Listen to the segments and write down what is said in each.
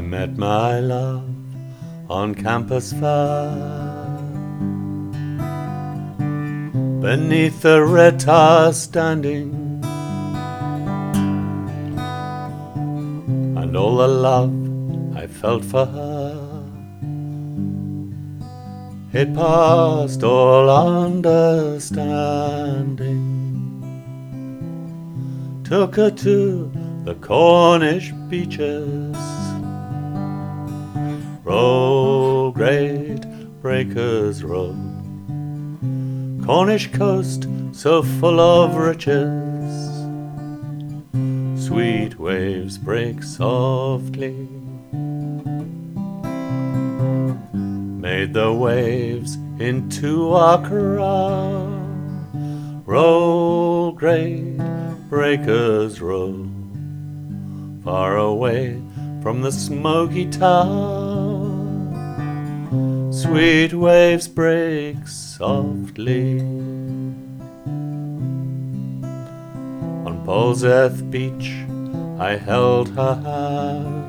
met my love on campus far, beneath the red tar standing, and all the love I felt for her, it passed all understanding. Took her to the Cornish beaches. Roll, great breakers, roll. Cornish coast so full of riches. Sweet waves break softly. Made the waves into our crown. Roll, great breakers, roll. Far away from the smoky town, sweet waves break softly. On Polzeath beach I held her hand.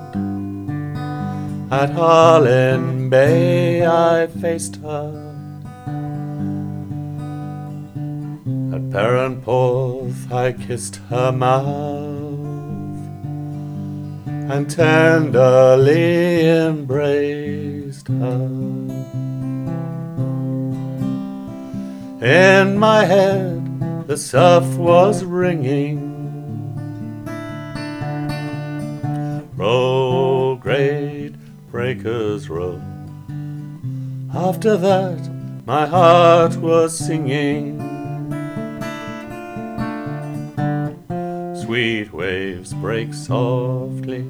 At Harlyn Bay I faced her. At Perranporth I kissed her mouth and tenderly embraced her. In my head the surf was ringing. Roll, great breakers, roll. After that my heart was singing. Sweet waves break softly.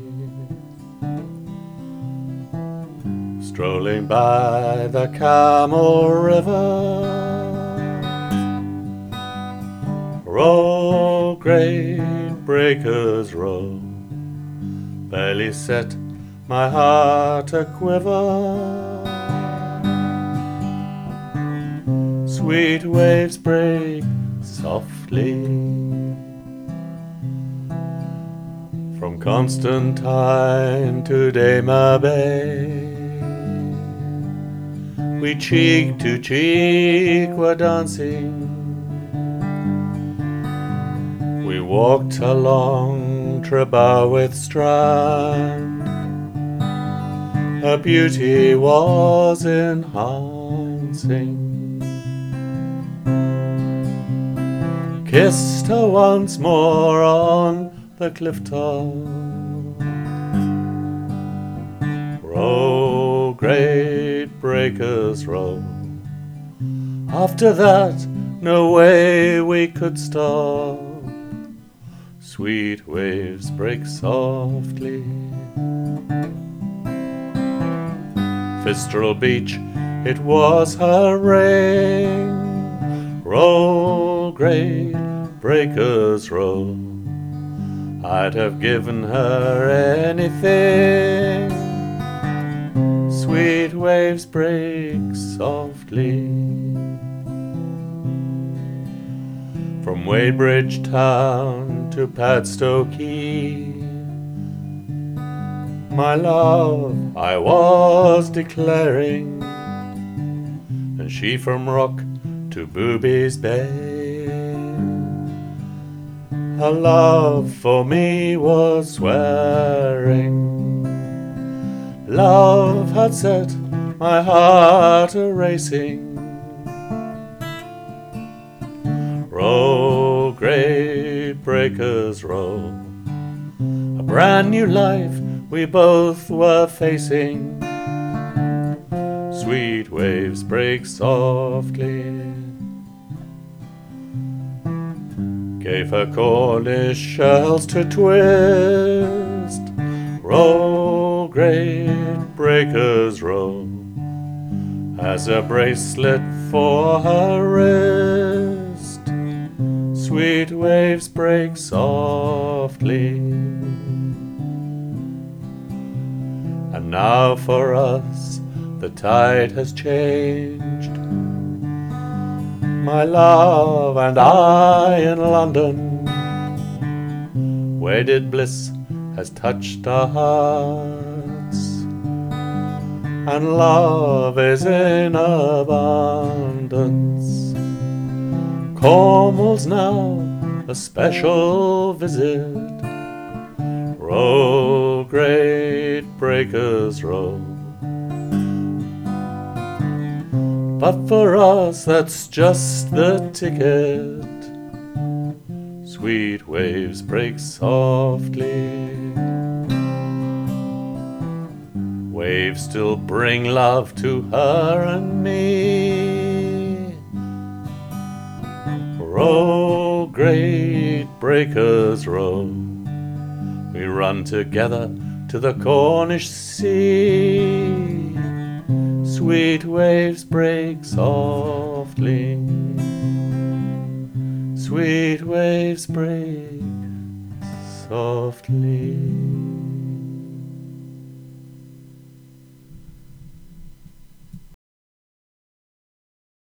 Strolling by the Camel River. Roll, great breakers, roll. Barely set my heart a quiver. Sweet waves break softly. From Constantine to Damer Bay, we cheek to cheek were dancing. We walked along Trebarwith strand. Her beauty was enhancing. Kissed her once more on the cliff top. Roll, great breakers, roll. After that no way we could stop. Sweet waves break softly. Fistral Beach, it was her ring. Roll, great breakers, roll. I'd have given her anything. Sweet waves break softly. From Wadebridge town to Padstow Quay, my love I was declaring, and she from Rock to Booby's Bay. Her love for me was swearing. Love had set my heart a-racing. Roll, great breakers, roll. A brand new life we both were facing. Sweet waves break softly. Gave her Cornish shells to twist. Roll, great breakers, roll. As a bracelet for her wrist. Sweet waves break softly. And now for us the tide has changed. My love and I in London, wedded bliss has touched our hearts. and love is in abundance. Cornwall's now a special visit. Row, great breakers, row. But for us that's just the ticket. Sweet waves break softly. Waves still bring love to her and me. Row, great breakers, row. We run together to the Cornish sea. Sweet waves break softly. Sweet waves break softly.